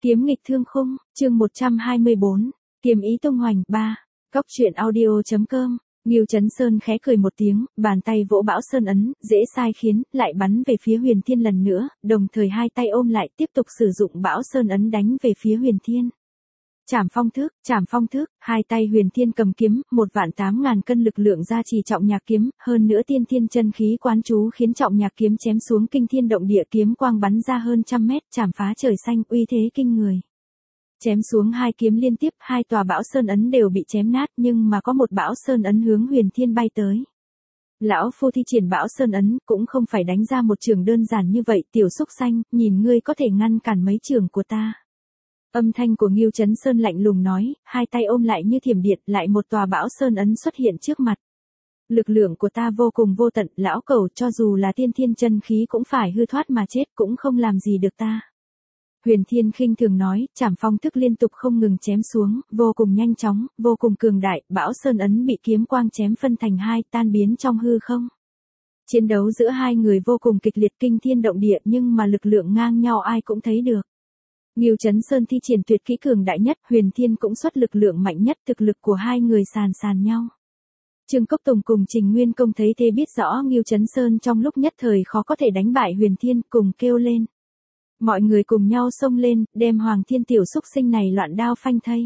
Kiếm nghịch thương khung, chương 124, kiếm ý tung hoành 3. Góc truyện audio.com. Ngưu Chấn Sơn khẽ cười một tiếng, bàn tay vỗ Bão Sơn ấn, dễ sai khiến, lại bắn về phía Huyền Thiên lần nữa, đồng thời hai tay ôm lại tiếp tục sử dụng Bão Sơn ấn đánh về phía Huyền Thiên. Trảm phong thức, hai tay Huyền Thiên cầm kiếm, 18000 cân lực lượng gia trì trọng nhạc kiếm, hơn nữa tiên thiên chân khí quán chú khiến trọng nhạc kiếm chém xuống kinh thiên động địa, kiếm quang bắn ra hơn 100 mét, chảm phá trời xanh, uy thế kinh người. Chém xuống hai kiếm liên tiếp, hai tòa Bão Sơn ấn đều bị chém nát, nhưng mà có một Bão Sơn ấn hướng Huyền Thiên bay tới. Lão phu thi triển Bão Sơn ấn, cũng không phải đánh ra một trường đơn giản như vậy, tiểu xúc xanh, nhìn ngươi có thể ngăn cản mấy trường của ta. Âm thanh của Ngưu Chấn Sơn lạnh lùng nói, hai tay ôm lại như thiểm điện, lại một tòa Bão Sơn ấn xuất hiện trước mặt. Lực lượng của ta vô cùng vô tận, lão cẩu, cho dù là tiên thiên chân khí cũng phải hư thoát mà chết, cũng không làm gì được ta. Huyền Thiên khinh thường nói, trảm phong thức liên tục không ngừng chém xuống, vô cùng nhanh chóng, vô cùng cường đại, Bão Sơn ấn bị kiếm quang chém phân thành hai, tan biến trong hư không. Chiến đấu giữa hai người vô cùng kịch liệt, kinh thiên động địa, nhưng mà lực lượng ngang nhau ai cũng thấy được. Ngưu Chấn Sơn thi triển tuyệt kỹ cường đại nhất, Huyền Thiên cũng xuất lực lượng mạnh nhất, thực lực của hai người sàn nhau. Trương Cốc Tùng cùng Trình Nguyên Công thấy thế biết rõ Ngưu Chấn Sơn trong lúc nhất thời khó có thể đánh bại Huyền Thiên, cùng kêu lên. Mọi người cùng nhau xông lên, đem Hoàng Thiên tiểu xúc sinh này loạn đao phanh thây.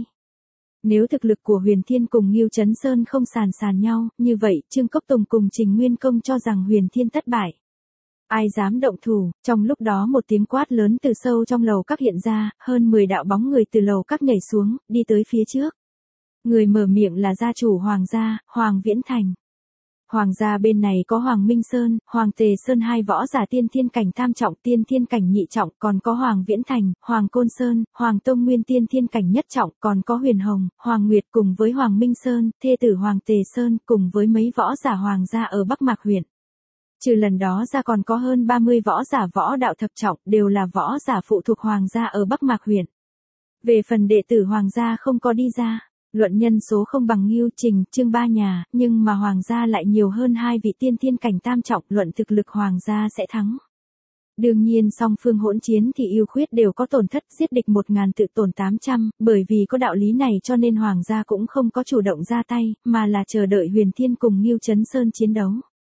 Nếu thực lực của Huyền Thiên cùng Ngưu Chấn Sơn không sàn nhau, như vậy Trương Cốc Tùng cùng Trình Nguyên Công cho rằng Huyền Thiên thất bại. Ai dám động thủ, trong lúc đó một tiếng quát lớn từ sâu trong lầu các hiện ra, hơn 10 đạo bóng người từ lầu các nhảy xuống, đi tới phía trước. Người mở miệng là gia chủ Hoàng gia, Hoàng Viễn Thành. Hoàng gia bên này có Hoàng Minh Sơn, Hoàng Tề Sơn, hai võ giả tiên thiên cảnh tam trọng, tiên thiên cảnh nhị trọng, còn có Hoàng Viễn Thành, Hoàng Côn Sơn, Hoàng Tông Nguyên tiên thiên cảnh nhất trọng, còn có Huyền Hồng, Hoàng Nguyệt cùng với Hoàng Minh Sơn, thê tử Hoàng Tề Sơn, cùng với mấy võ giả Hoàng gia ở Bắc Mạc huyện. Trừ lần đó ra còn có hơn 30 võ giả võ đạo thập trọng, đều là võ giả phụ thuộc Hoàng gia ở Bắc Mạc huyện. Về phần đệ tử Hoàng gia không có đi ra. Luận nhân số không bằng Ngưu, Trình, Trương ba nhà, nhưng mà Hoàng gia lại nhiều hơn hai vị tiên thiên cảnh tam trọng, luận thực lực Hoàng gia sẽ thắng. Đương nhiên song phương hỗn chiến thì ưu khuyết đều có tổn thất, giết địch 1000 tự tổn 800, bởi vì có đạo lý này cho nên Hoàng gia cũng không có chủ động ra tay, mà là chờ đợi Huyền Thiên cùng Ngưu Chấn Sơn chiến đấu.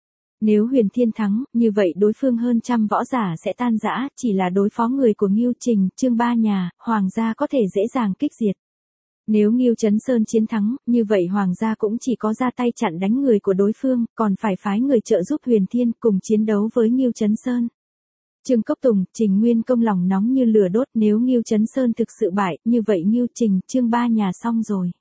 Nếu Huyền Thiên thắng, như vậy đối phương hơn 100 võ giả sẽ tan rã, chỉ là đối phó người của Ngưu, Trình, Trương ba nhà, Hoàng gia có thể dễ dàng kích diệt. Nếu Ngưu Chấn Sơn chiến thắng, như vậy Hoàng gia cũng chỉ có ra tay chặn đánh người của đối phương, còn phải phái người trợ giúp Huyền Thiên cùng chiến đấu với Ngưu Chấn Sơn. Trương Cốc Tùng, Trình Nguyên Công lòng nóng như lửa đốt, nếu Ngưu Chấn Sơn thực sự bại, như vậy Ngưu, Trình, Trương ba nhà xong rồi.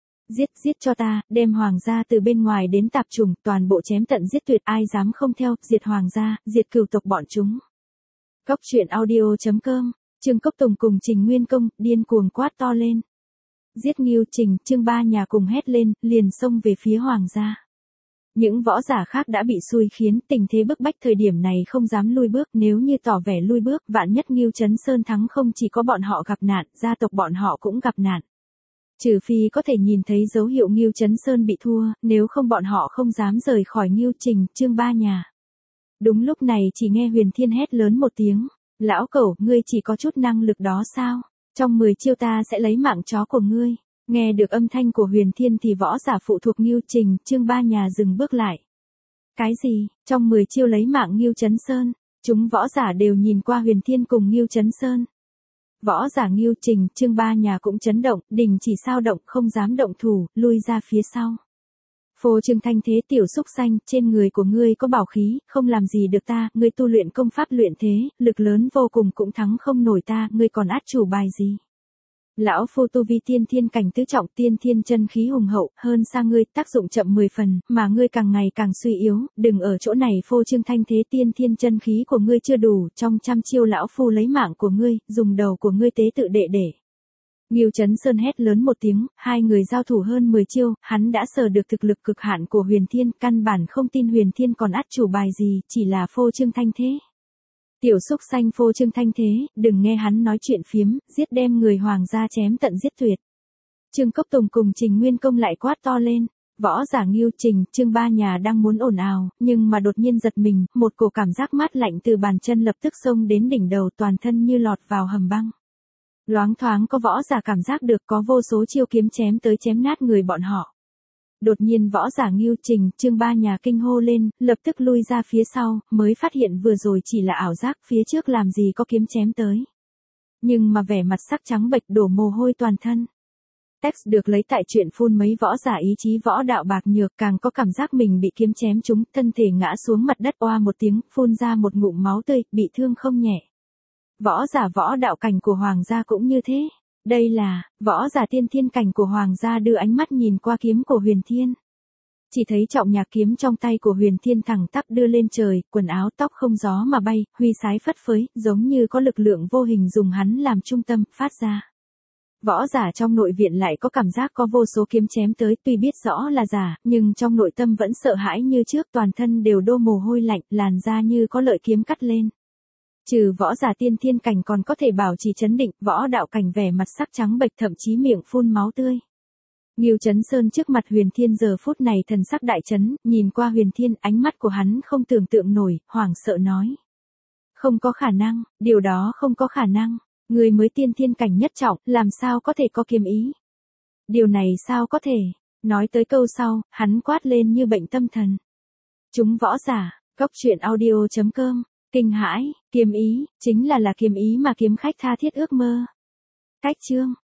Giết cho ta, đem Hoàng gia từ bên ngoài đến tạp chủng, toàn bộ chém tận giết tuyệt, ai dám không theo, diệt Hoàng gia, diệt cửu tộc bọn chúng. Góc truyện audio.com. Trương Cốc Tùng cùng Trình Nguyên Công điên cuồng quát to lên. Giết Ngưu, Trình, Trương ba nhà cùng hét lên, liền xông về phía Hoàng gia. Những võ giả khác đã bị xui khiến, tình thế bức bách thời điểm này không dám lui bước, nếu như tỏ vẻ lui bước, vạn nhất Ngưu Chấn Sơn thắng không chỉ có bọn họ gặp nạn, gia tộc bọn họ cũng gặp nạn. Trừ phi có thể nhìn thấy dấu hiệu Ngưu Chấn Sơn bị thua, nếu không bọn họ không dám rời khỏi Ngưu, Trình, Trương ba nhà. Đúng lúc này chỉ nghe Huyền Thiên hét lớn một tiếng, lão cẩu, ngươi chỉ có chút năng lực đó sao? Trong 10 chiêu ta sẽ lấy mạng chó của ngươi. Nghe được âm thanh của Huyền Thiên thì võ giả phụ thuộc Ngưu, Trình, Trương ba nhà dừng bước lại. Cái gì? Trong 10 chiêu lấy mạng Ngưu Chấn Sơn? Chúng võ giả đều nhìn qua Huyền Thiên cùng Ngưu Chấn Sơn. Võ giả Ngưu, Trình, Trương ba nhà cũng chấn động, đình chỉ sao động, không dám động thủ, lui ra phía sau. Phô Trương Thanh thế tiểu xúc xanh, trên người của ngươi có bảo khí, không làm gì được ta, ngươi tu luyện công pháp luyện thế, lực lớn vô cùng cũng thắng không nổi ta, ngươi còn át chủ bài gì? Lão phu tu vi tiên thiên cảnh tứ trọng, tiên thiên chân khí hùng hậu, hơn xa ngươi, tác dụng chậm 10 phần, mà ngươi càng ngày càng suy yếu, đừng ở chỗ này Phô Trương Thanh thế, tiên thiên chân khí của ngươi chưa đủ, trong 100 chiêu lão phu lấy mạng của ngươi, dùng đầu của ngươi tế tự đệ để. Ngưu Chấn Sơn hét lớn một tiếng, hai người giao thủ hơn 10 chiêu, hắn đã sờ được thực lực cực hạn của Huyền Thiên, căn bản không tin Huyền Thiên còn át chủ bài gì, chỉ là Phô Trương Thanh thế. Tiểu xúc xanh Phô Trương Thanh thế, đừng nghe hắn nói chuyện phiếm, giết đem người Hoàng gia chém tận giết tuyệt. Trương Cốc Tùng cùng Trình Nguyên Công lại quát to lên, võ giả Ngưu, Trình, Trương ba nhà đang muốn ồn ào, nhưng mà đột nhiên giật mình, một cổ cảm giác mát lạnh từ bàn chân lập tức xông đến đỉnh đầu, toàn thân như lọt vào hầm băng. Loáng thoáng có võ giả cảm giác được có vô số chiêu kiếm chém tới chém nát người bọn họ. Đột nhiên võ giả Ngưu Trình, Chương Ba nhà kinh hô lên, lập tức lui ra phía sau, mới phát hiện vừa rồi chỉ là ảo giác, phía trước làm gì có kiếm chém tới. Nhưng mà vẻ mặt sắc trắng bệch đổ mồ hôi toàn thân. Text được lấy tại chuyện phun mấy võ giả ý chí võ đạo bạc nhược càng có cảm giác mình bị kiếm chém trúng, thân thể ngã xuống mặt đất oa một tiếng, phun ra một ngụm máu tươi, bị thương không nhẹ. Võ giả võ đạo cảnh của Hoàng gia cũng như thế. Đây là, võ giả tiên thiên cảnh của Hoàng gia đưa ánh mắt nhìn qua kiếm của Huyền Thiên. Chỉ thấy trọng nhạc kiếm trong tay của Huyền Thiên thẳng tắp đưa lên trời, quần áo tóc không gió mà bay, huy sái phất phới, giống như có lực lượng vô hình dùng hắn làm trung tâm, phát ra. Võ giả trong nội viện lại có cảm giác có vô số kiếm chém tới, tuy biết rõ là giả, nhưng trong nội tâm vẫn sợ hãi như trước, toàn thân đều đô mồ hôi lạnh, làn da như có lợi kiếm cắt lên. Trừ võ giả tiên thiên cảnh còn có thể bảo trì chấn định, võ đạo cảnh vẻ mặt sắc trắng bệch thậm chí miệng phun máu tươi. Ngưu Chấn Sơn trước mặt Huyền Thiên giờ phút này thần sắc đại chấn, nhìn qua Huyền Thiên, ánh mắt của hắn không tưởng tượng nổi, hoảng sợ nói. Không có khả năng, điều đó không có khả năng, người mới tiên thiên cảnh nhất trọng, làm sao có thể có kiếm ý. Điều này sao có thể, nói tới câu sau, hắn quát lên như bệnh tâm thần. Chúng võ giả, Cốc Truyện Audio.com, kinh hãi, kiếm ý, chính là kiếm ý mà kiếm khách tha thiết ước mơ. Cách chương.